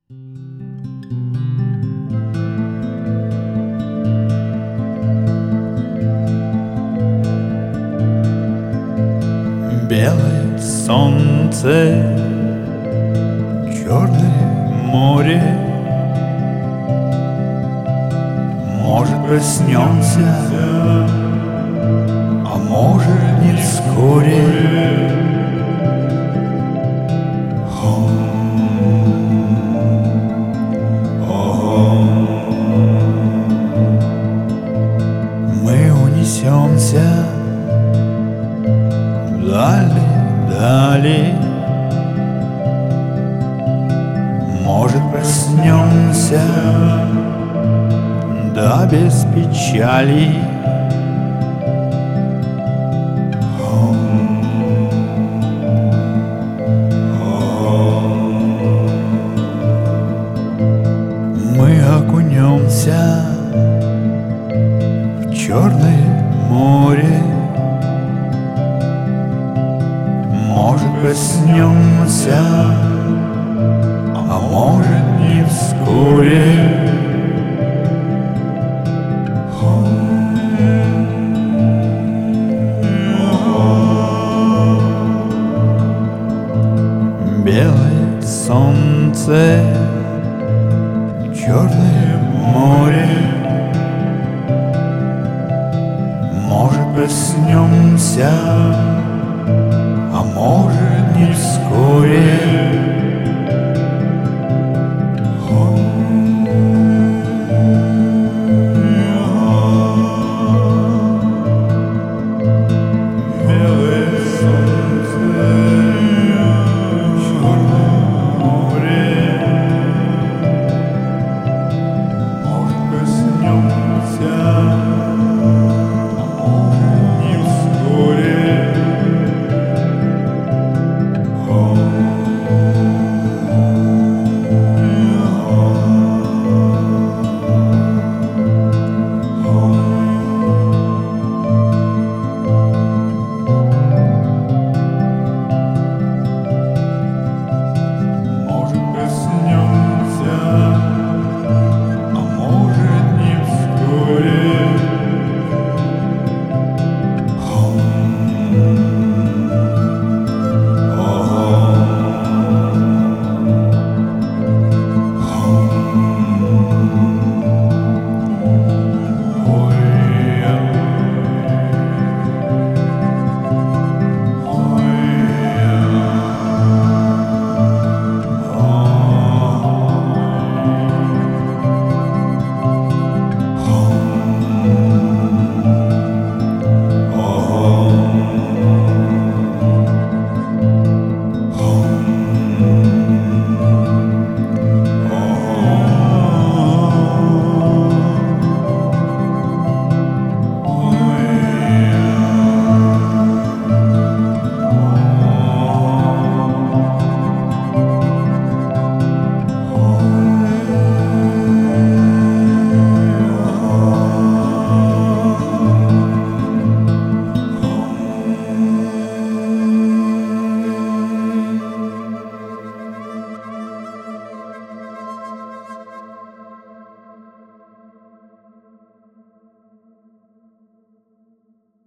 Белое солнце, черное море. Может, проснемся, а может, не вскоре. Мы унесемся дали, может, проснемся, да без печали. Мы окунемся в черное море. Может, проснемся, а может, не вскоре. Белое солнце, черное море. Может, проснемся, а может, не вскоре.